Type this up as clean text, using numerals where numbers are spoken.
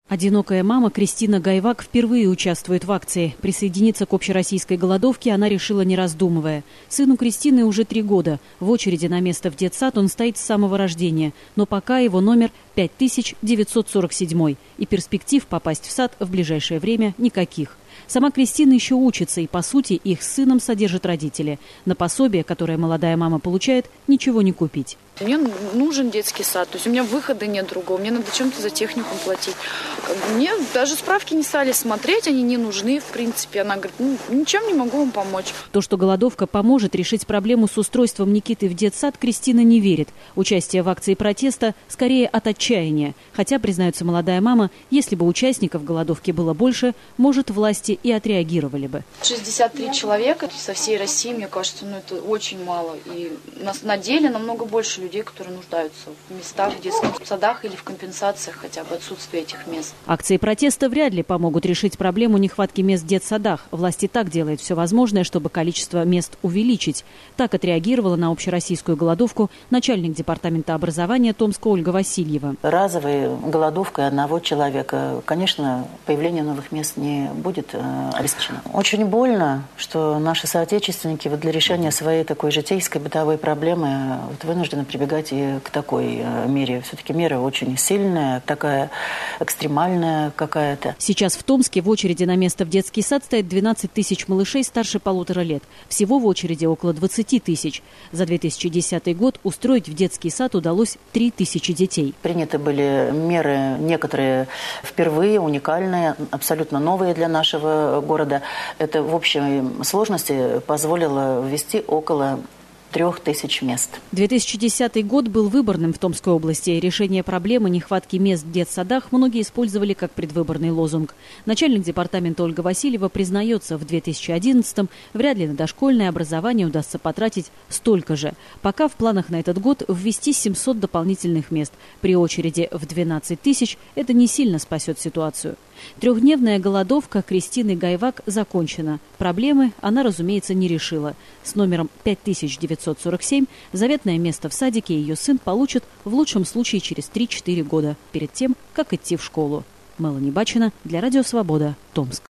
Одинокая мама Кристина Гайвак впервые участвует в акции. Присоединиться к общероссийской голодовке она решила, не раздумывая. Сыну Кристины уже 3 года. В очереди на место в детсад он стоит с самого рождения. Но пока его номер 5947. И перспектив попасть в сад в ближайшее время никаких. Сама Кристина еще учится, и, по сути, их с сыном содержат родители. На пособие, которое молодая мама получает, ничего не купить. Мне нужен детский сад, то есть у меня выхода нет другого, мне надо чем-то за технику платить. Мне даже справки не стали смотреть, они не нужны, в принципе. Она говорит, ничем не могу вам помочь. То, что голодовка поможет решить проблему с устройством Никиты в детсад, Кристина не верит. Участие в акции протеста скорее от отчаяния. Хотя, признается молодая мама, если бы участников голодовки было больше, может, власти и отреагировали бы. 63 человека со всей России, мне кажется, это очень мало. И на деле намного больше людей, которые нуждаются в местах, в детских садах или в компенсациях хотя бы отсутствия этих мест. Акции протеста вряд ли помогут решить проблему нехватки мест в детсадах. Власть и так делает все возможное, чтобы количество мест увеличить. Так отреагировала на общероссийскую голодовку начальник департамента образования Томска Ольга Васильева. Разовой голодовкой одного человека, конечно, появление новых мест не будет обеспечено. Очень больно, что наши соотечественники для решения своей такой житейской бытовой проблемы вынуждены прибегать и к такой мере. Все-таки мера очень сильная, такая экстремальная какая-то. Сейчас в Томске в очереди на место в детский сад стоит 12 тысяч малышей старше 1,5 лет. Всего в очереди около 20 тысяч. За 2010 год устроить в детский сад удалось 3 тысячи детей. Приняты были меры, некоторые впервые, уникальные, абсолютно новые для нашего города. Это в общей сложности позволило ввести около 3000 мест. 2010 год был выборным в Томской области. Решение проблемы нехватки мест в детсадах многие использовали как предвыборный лозунг. Начальник департамента Ольга Васильева признается, в 2011-м вряд ли на дошкольное образование удастся потратить столько же. Пока в планах на этот год ввести 700 дополнительных мест. При очереди в 12 тысяч это не сильно спасет ситуацию. Трехдневная голодовка Кристины Гайвак закончена. Проблемы она, разумеется, не решила. С номером 5947 заветное место в садике ее сын получит в лучшем случае через 3-4 года, перед тем, как идти в школу. Мелани Бачина для Радио Свобода, Томск.